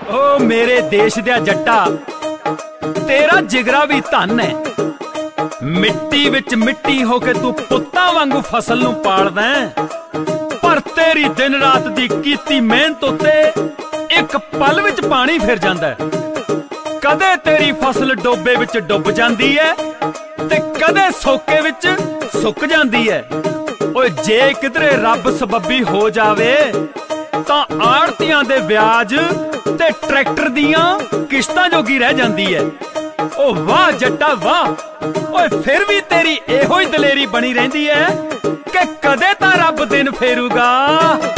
ओ मेरे देश दिया जट्टा, तेरा जिगरा भी धन है। मिट्टी विच मिट्टी होके तू पुत्तां वांगू फसल नूं पालदा है, पर तेरी दिन रात दी कीती मेहनत उत्ते एक पल विच पानी फिर जांदा है। कदे तेरी फसल डोबे विच डुब जांदी है ते कदे सोके विच सुक जांदी है। ओए जे किधरे रब सबबी हो जावे तां आड़तियां दे ब्याज ते ट्रैक्टर दियां किश्तां जोगी रह जांदी है। ओ वाह जट्टा वाह, ओए फिर भी तेरी एहो ही दलेरी बनी रहिंदी है कि कदे तां रब दिन फेरूगा।